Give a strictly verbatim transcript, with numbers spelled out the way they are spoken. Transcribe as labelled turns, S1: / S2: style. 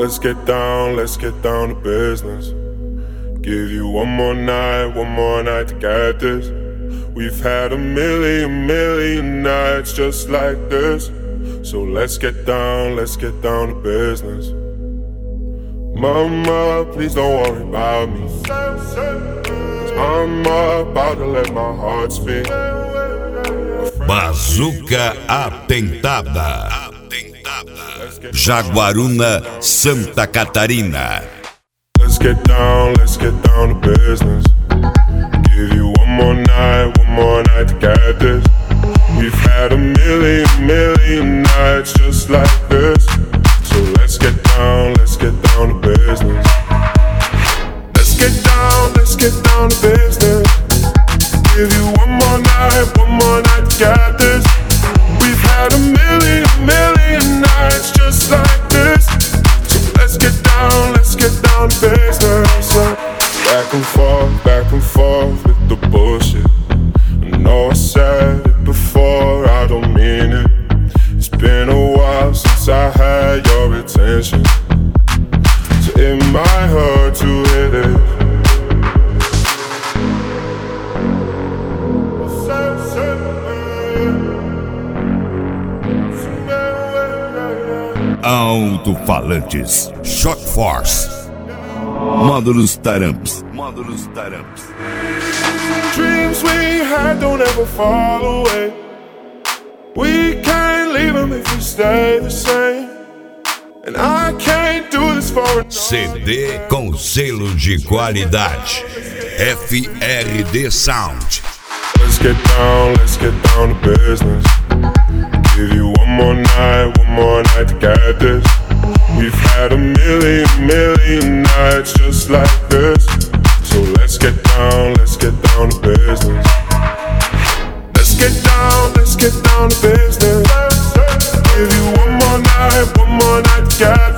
S1: Let's get down, let's get down to business. Give you one more night, one more night to get this. We've had a million, million nights just like this. So let's get down, let's get down to business. Mama, please don't worry about me, 'cause I'm about to let my heart speak.
S2: Bazuca Atentada, Jaguaruna, Santa Catarina.
S1: Let's get down, let's get down to business. Give you one more night, one more night to get this. We've had a million, million nights just like this. So let's get down, let's get down to business. Let's get down, let's get down to business. Give you one more night, one more night to get this. We've had a million, million nights just like this. So let's get down, let's get down to business. Back and forth, back and forth with the bullshit. I know I said it before, I don't mean it. It's been a while since I had your attention, so it might hurt to hit it.
S2: Alto-falantes, Shock Force, módulos Taramps, módulos Taramps.
S1: Dreams we had don't ever fall away. We can't leave them if we stay the same. And I can't do this for another.
S2: C D com selo de qualidade, F R D Sound.
S1: Let's get down, let's get down to business. Give you one more night, one more night to get this. We've had a million, million nights just like this. So let's get down, let's get down to business. Let's get down, let's get down to business. Give you one more night, one more night to get